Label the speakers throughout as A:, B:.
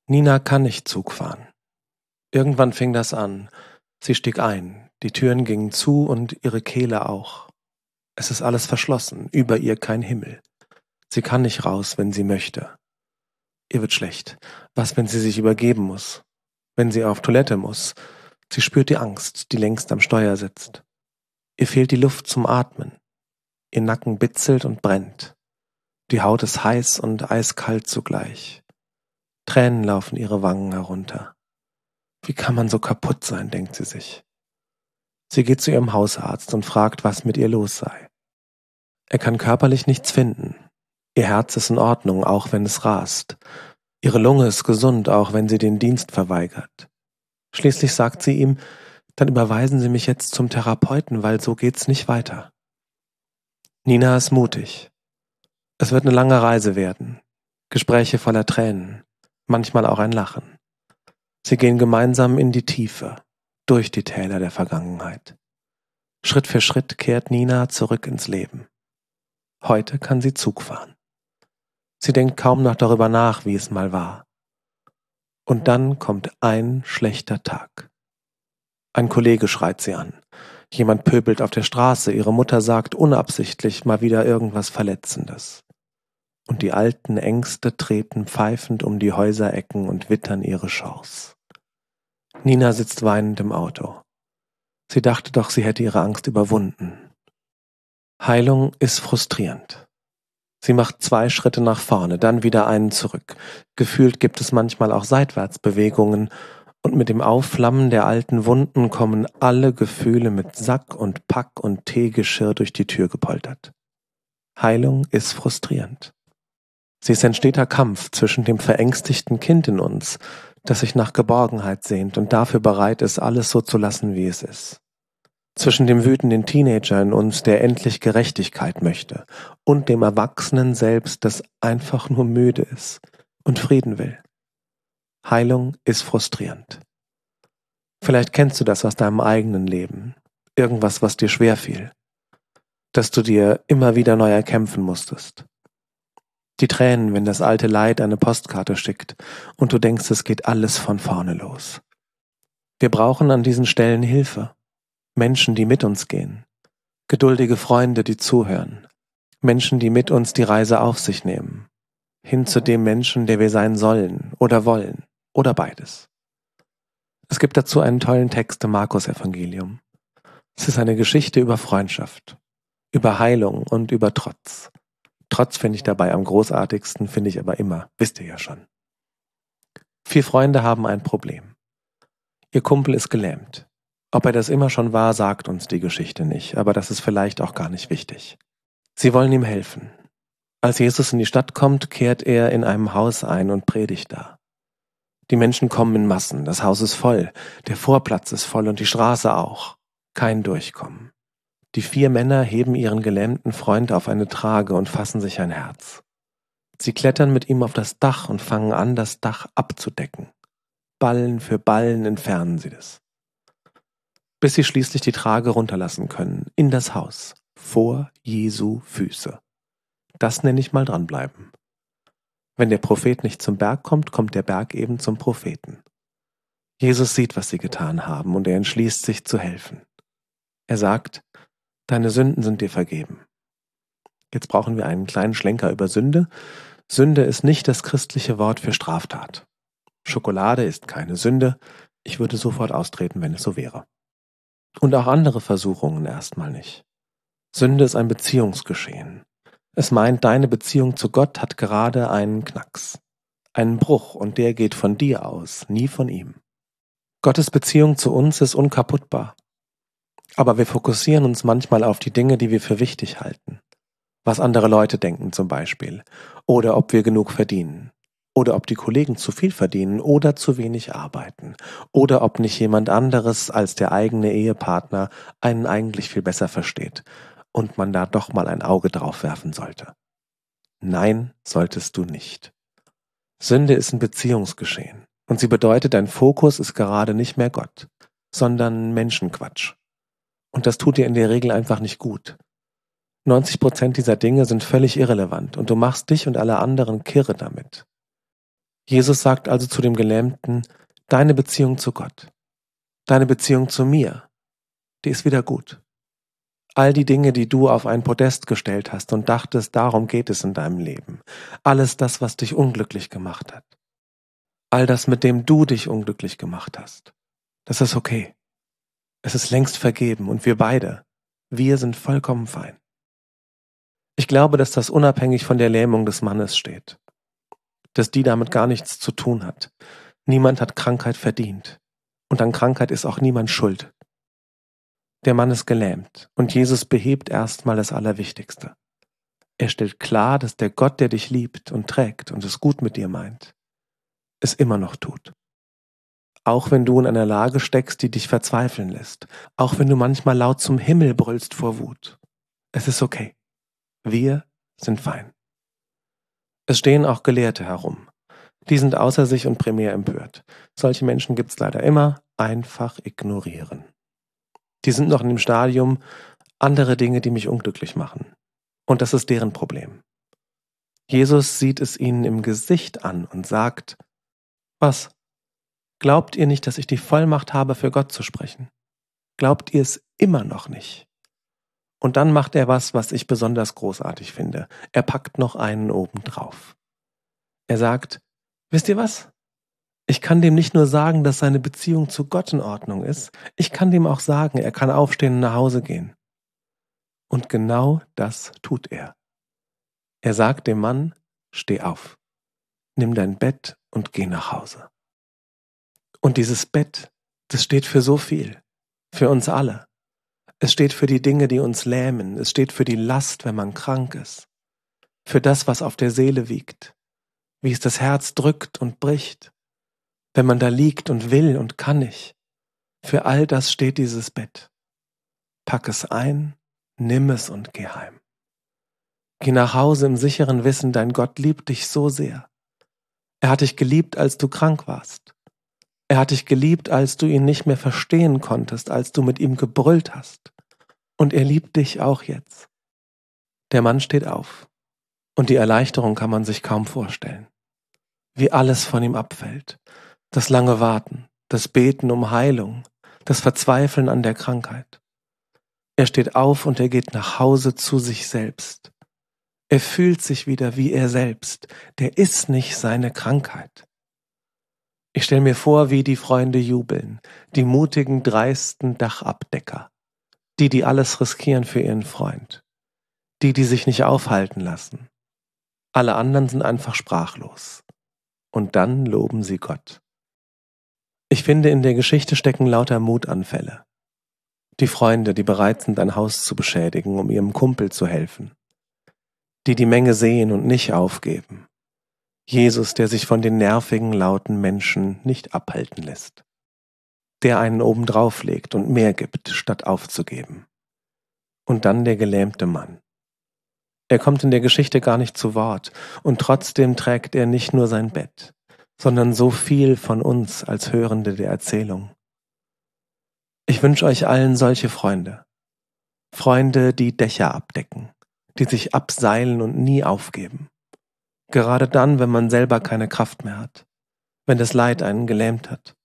A: Nina kann nicht Zug fahren. Irgendwann fing das an. Sie stieg ein, die Türen gingen zu und ihre Kehle auch. Es ist alles verschlossen, über ihr kein Himmel. Sie kann nicht raus, wenn sie möchte. Ihr wird schlecht. Was, wenn sie sich übergeben muss? Wenn sie auf Toilette muss? Sie spürt die Angst, die längst am Steuer sitzt. Ihr fehlt die Luft zum Atmen. Ihr Nacken bitzelt und brennt. Die Haut ist heiß und eiskalt zugleich. Tränen laufen ihre Wangen herunter. Wie kann man so kaputt sein, denkt sie sich. Sie geht zu ihrem Hausarzt und fragt, was mit ihr los sei. Er kann körperlich nichts finden. Ihr Herz ist in Ordnung, auch wenn es rast. Ihre Lunge ist gesund, auch wenn sie den Dienst verweigert. Schließlich sagt sie ihm, dann überweisen Sie mich jetzt zum Therapeuten, weil so geht's nicht weiter. Nina ist mutig. Es wird eine lange Reise werden. Gespräche voller Tränen, manchmal auch ein Lachen. Sie gehen gemeinsam in die Tiefe, durch die Täler der Vergangenheit. Schritt für Schritt kehrt Nina zurück ins Leben. Heute kann sie Zug fahren. Sie denkt kaum noch darüber nach, wie es mal war. Und dann kommt ein schlechter Tag. Ein Kollege schreit sie an. Jemand pöbelt auf der Straße. Ihre Mutter sagt unabsichtlich mal wieder irgendwas Verletzendes. Und die alten Ängste treten pfeifend um die Häuserecken und wittern ihre Chance. Nina sitzt weinend im Auto. Sie dachte doch, sie hätte ihre Angst überwunden. Heilung ist frustrierend. Sie macht 2 Schritte nach vorne, dann wieder einen zurück. Gefühlt gibt es manchmal auch Seitwärtsbewegungen und mit dem Aufflammen der alten Wunden kommen alle Gefühle mit Sack und Pack und Teegeschirr durch die Tür gepoltert. Heilung ist frustrierend. Sie ist ein steter Kampf zwischen dem verängstigten Kind in uns, das sich nach Geborgenheit sehnt und dafür bereit ist, alles so zu lassen, wie es ist. Zwischen dem wütenden Teenager in uns, der endlich Gerechtigkeit möchte, und dem Erwachsenen selbst, das einfach nur müde ist und Frieden will. Heilung ist frustrierend. Vielleicht kennst du das aus deinem eigenen Leben. Irgendwas, was dir schwer fiel. Dass du dir immer wieder neu erkämpfen musstest. Die Tränen, wenn das alte Leid eine Postkarte schickt und du denkst, es geht alles von vorne los. Wir brauchen an diesen Stellen Hilfe. Menschen, die mit uns gehen. Geduldige Freunde, die zuhören. Menschen, die mit uns die Reise auf sich nehmen. Hin zu dem Menschen, der wir sein sollen oder wollen oder beides. Es gibt dazu einen tollen Text im Markus-Evangelium. Es ist eine Geschichte über Freundschaft, über Heilung und über Trotz. Trotz finde ich dabei am großartigsten, finde ich aber immer, wisst ihr ja schon. 4 Freunde haben ein Problem. Ihr Kumpel ist gelähmt. Ob er das immer schon war, sagt uns die Geschichte nicht, aber das ist vielleicht auch gar nicht wichtig. Sie wollen ihm helfen. Als Jesus in die Stadt kommt, kehrt er in einem Haus ein und predigt da. Die Menschen kommen in Massen, das Haus ist voll, der Vorplatz ist voll und die Straße auch. Kein Durchkommen. Die 4 Männer heben ihren gelähmten Freund auf eine Trage und fassen sich ein Herz. Sie klettern mit ihm auf das Dach und fangen an, das Dach abzudecken. Ballen für Ballen entfernen sie das. Bis sie schließlich die Trage runterlassen können, in das Haus, vor Jesu Füße. Das nenne ich mal dranbleiben. Wenn der Prophet nicht zum Berg kommt, kommt der Berg eben zum Propheten. Jesus sieht, was sie getan haben, und er entschließt sich zu helfen. Er sagt, deine Sünden sind dir vergeben. Jetzt brauchen wir einen kleinen Schlenker über Sünde. Sünde ist nicht das christliche Wort für Straftat. Schokolade ist keine Sünde. Ich würde sofort austreten, wenn es so wäre. Und auch andere Versuchungen erstmal nicht. Sünde ist ein Beziehungsgeschehen. Es meint, deine Beziehung zu Gott hat gerade einen Knacks, einen Bruch, und der geht von dir aus, nie von ihm. Gottes Beziehung zu uns ist unkaputtbar. Aber wir fokussieren uns manchmal auf die Dinge, die wir für wichtig halten. Was andere Leute denken zum Beispiel. Oder ob wir genug verdienen. Oder ob die Kollegen zu viel verdienen oder zu wenig arbeiten. Oder ob nicht jemand anderes als der eigene Ehepartner einen eigentlich viel besser versteht und man da doch mal ein Auge drauf werfen sollte. Nein, solltest du nicht. Sünde ist ein Beziehungsgeschehen und sie bedeutet, dein Fokus ist gerade nicht mehr Gott, sondern Menschenquatsch. Und das tut dir in der Regel einfach nicht gut. 90% dieser Dinge sind völlig irrelevant und du machst dich und alle anderen kirre damit. Jesus sagt also zu dem Gelähmten, deine Beziehung zu Gott, deine Beziehung zu mir, die ist wieder gut. All die Dinge, die du auf ein Podest gestellt hast und dachtest, darum geht es in deinem Leben. Alles das, was dich unglücklich gemacht hat. All das, mit dem du dich unglücklich gemacht hast. Das ist okay. Es ist längst vergeben und wir sind vollkommen fein. Ich glaube, dass das unabhängig von der Lähmung des Mannes steht. Dass die damit gar nichts zu tun hat. Niemand hat Krankheit verdient. Und an Krankheit ist auch niemand schuld. Der Mann ist gelähmt und Jesus behebt erstmal das Allerwichtigste. Er stellt klar, dass der Gott, der dich liebt und trägt und es gut mit dir meint, es immer noch tut. Auch wenn du in einer Lage steckst, die dich verzweifeln lässt. Auch wenn du manchmal laut zum Himmel brüllst vor Wut. Es ist okay. Wir sind fein. Es stehen auch Gelehrte herum. Die sind außer sich und primär empört. Solche Menschen gibt's leider immer. Einfach ignorieren. Die sind noch in dem Stadium, andere Dinge, die mich unglücklich machen. Und das ist deren Problem. Jesus sieht es ihnen im Gesicht an und sagt, was? Glaubt ihr nicht, dass ich die Vollmacht habe, für Gott zu sprechen? Glaubt ihr es immer noch nicht? Und dann macht er was ich besonders großartig finde. Er packt noch einen oben drauf. Er sagt, wisst ihr was? Ich kann dem nicht nur sagen, dass seine Beziehung zu Gott in Ordnung ist, ich kann dem auch sagen, er kann aufstehen und nach Hause gehen. Und genau das tut er. Er sagt dem Mann, steh auf, nimm dein Bett und geh nach Hause. Und dieses Bett, das steht für so viel, für uns alle. Es steht für die Dinge, die uns lähmen, es steht für die Last, wenn man krank ist, für das, was auf der Seele wiegt, wie es das Herz drückt und bricht, wenn man da liegt und will und kann nicht. Für all das steht dieses Bett. Pack es ein, nimm es und geh heim. Geh nach Hause im sicheren Wissen, dein Gott liebt dich so sehr. Er hat dich geliebt, als du krank warst. Er hat dich geliebt, als du ihn nicht mehr verstehen konntest, als du mit ihm gebrüllt hast. Und er liebt dich auch jetzt. Der Mann steht auf. Und die Erleichterung kann man sich kaum vorstellen. Wie alles von ihm abfällt. Das lange Warten, das Beten um Heilung, das Verzweifeln an der Krankheit. Er steht auf und er geht nach Hause zu sich selbst. Er fühlt sich wieder wie er selbst. Der ist nicht seine Krankheit. Ich stelle mir vor, wie die Freunde jubeln, die mutigen, dreisten Dachabdecker, die alles riskieren für ihren Freund, die sich nicht aufhalten lassen. Alle anderen sind einfach sprachlos. Und dann loben sie Gott. Ich finde, in der Geschichte stecken lauter Mutanfälle. Die Freunde, die bereit sind, ein Haus zu beschädigen, um ihrem Kumpel zu helfen. Die Menge sehen und nicht aufgeben. Jesus, der sich von den nervigen, lauten Menschen nicht abhalten lässt. Der einen obendrauf legt und mehr gibt, statt aufzugeben. Und dann der gelähmte Mann. Er kommt in der Geschichte gar nicht zu Wort und trotzdem trägt er nicht nur sein Bett, sondern so viel von uns als Hörende der Erzählung. Ich wünsche euch allen solche Freunde. Freunde, die Dächer abdecken, die sich abseilen und nie aufgeben. Gerade dann, wenn man selber keine Kraft mehr hat, wenn das Leid einen gelähmt hat.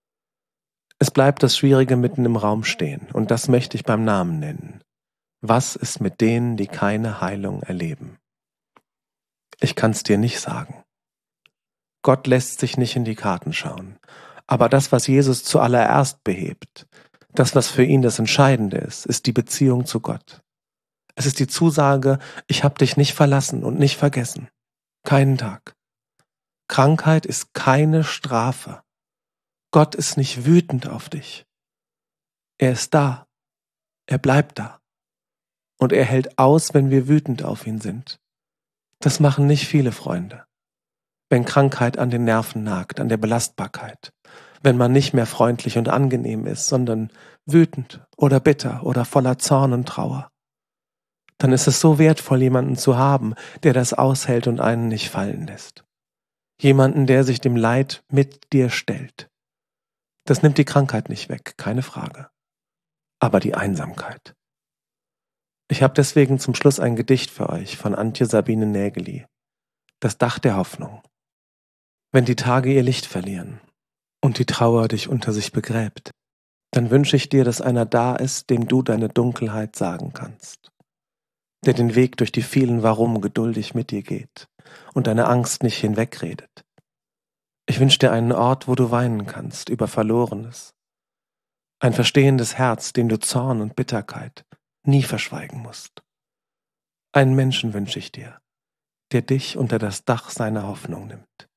A: Es bleibt das Schwierige mitten im Raum stehen und das möchte ich beim Namen nennen. Was ist mit denen, die keine Heilung erleben? Ich kann's dir nicht sagen. Gott lässt sich nicht in die Karten schauen. Aber das, was Jesus zuallererst behebt, das, was für ihn das Entscheidende ist die Beziehung zu Gott. Es ist die Zusage, ich habe dich nicht verlassen und nicht vergessen. Keinen Tag. Krankheit ist keine Strafe. Gott ist nicht wütend auf dich. Er ist da. Er bleibt da. Und er hält aus, wenn wir wütend auf ihn sind. Das machen nicht viele Freunde. Wenn Krankheit an den Nerven nagt, an der Belastbarkeit. Wenn man nicht mehr freundlich und angenehm ist, sondern wütend oder bitter oder voller Zorn und Trauer. Dann ist es so wertvoll, jemanden zu haben, der das aushält und einen nicht fallen lässt. Jemanden, der sich dem Leid mit dir stellt. Das nimmt die Krankheit nicht weg, keine Frage. Aber die Einsamkeit. Ich habe deswegen zum Schluss ein Gedicht für euch von Antje Sabine Nägeli. Das Dach der Hoffnung. Wenn die Tage ihr Licht verlieren und die Trauer dich unter sich begräbt, dann wünsche ich dir, dass einer da ist, dem du deine Dunkelheit sagen kannst, der den Weg durch die vielen Warum geduldig mit dir geht und deine Angst nicht hinwegredet. Ich wünsche dir einen Ort, wo du weinen kannst über Verlorenes, ein verstehendes Herz, dem du Zorn und Bitterkeit nie verschweigen musst. Einen Menschen wünsche ich dir, der dich unter das Dach seiner Hoffnung nimmt.